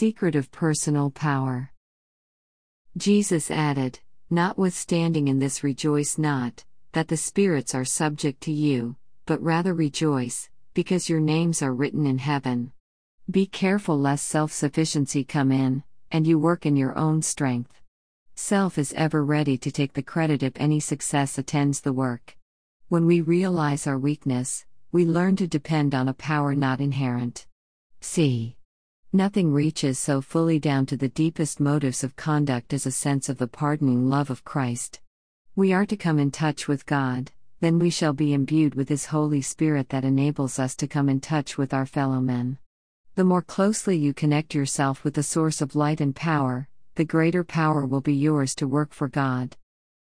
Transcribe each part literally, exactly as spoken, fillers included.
secret of personal power. Jesus added, "Notwithstanding in this rejoice not, that the spirits are subject to you, but rather rejoice, because your names are written in heaven." Be careful lest self-sufficiency come in, and you work in your own strength. Self is ever ready to take the credit if any success attends the work. When we realize our weakness, we learn to depend on a power not inherent. C. Nothing reaches so fully down to the deepest motives of conduct as a sense of the pardoning love of Christ. We are to come in touch with God, then we shall be imbued with His Holy Spirit that enables us to come in touch with our fellow men. The more closely you connect yourself with the source of light and power, the greater power will be yours to work for God.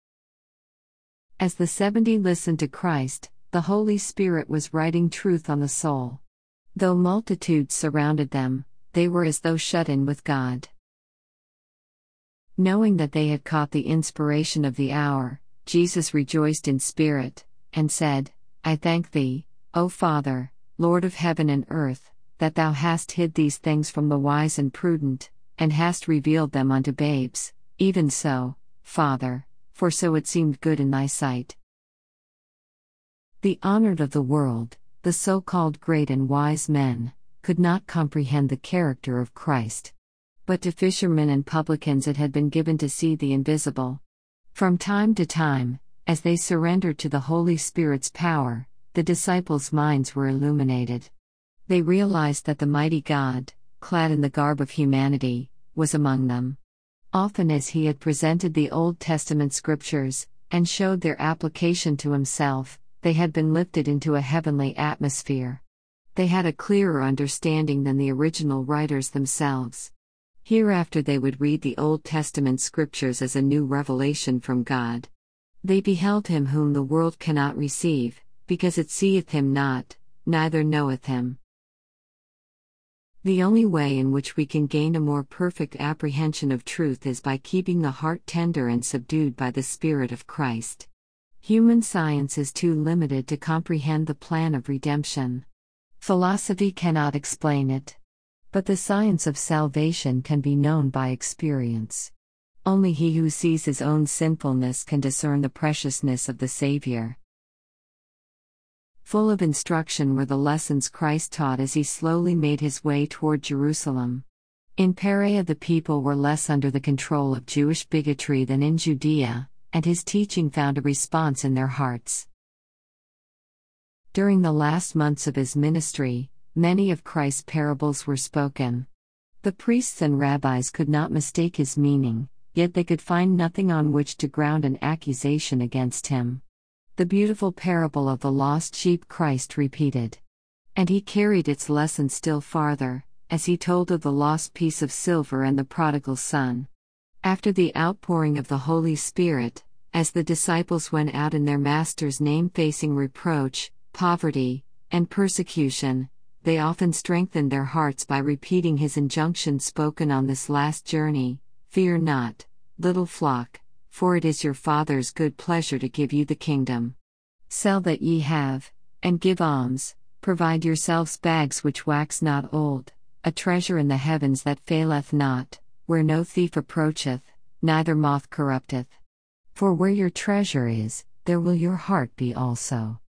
As the seventy listened to Christ, the Holy Spirit was writing truth on the soul. Though multitudes surrounded them, they were as though shut in with God. Knowing that they had caught the inspiration of the hour, Jesus rejoiced in spirit, and said, "I thank Thee, O Father, Lord of heaven and earth, that Thou hast hid these things from the wise and prudent, and hast revealed them unto babes, even so, Father, for so it seemed good in Thy sight." The honored of the world, the so-called great and wise men, could not comprehend the character of Christ. But to fishermen and publicans it had been given to see the invisible. From time to time, as they surrendered to the Holy Spirit's power, the disciples' minds were illuminated. They realized that the mighty God, clad in the garb of humanity, was among them. Often as He had presented the Old Testament scriptures, and showed their application to Himself, they had been lifted into a heavenly atmosphere. They had a clearer understanding than the original writers themselves. Hereafter they would read the Old Testament scriptures as a new revelation from God. They beheld Him whom the world cannot receive, because it seeth Him not, neither knoweth Him. The only way in which we can gain a more perfect apprehension of truth is by keeping the heart tender and subdued by the Spirit of Christ. Human science is too limited to comprehend the plan of redemption. Philosophy cannot explain it. But the science of salvation can be known by experience. Only he who sees his own sinfulness can discern the preciousness of the Savior. Full of instruction were the lessons Christ taught as He slowly made His way toward Jerusalem. In Perea the people were less under the control of Jewish bigotry than in Judea, and His teaching found a response in their hearts. During the last months of His ministry, many of Christ's parables were spoken. The priests and rabbis could not mistake His meaning, yet they could find nothing on which to ground an accusation against Him. The beautiful parable of the lost sheep Christ repeated. And He carried its lesson still farther, as He told of the lost piece of silver and the prodigal son. After the outpouring of the Holy Spirit, as the disciples went out in their Master's name facing reproach, poverty, and persecution, they often strengthened their hearts by repeating His injunction spoken on this last journey: "Fear not, little flock, for it is your Father's good pleasure to give you the kingdom. Sell that ye have, and give alms, provide yourselves bags which wax not old, a treasure in the heavens that faileth not, where no thief approacheth, neither moth corrupteth. For where your treasure is, there will your heart be also."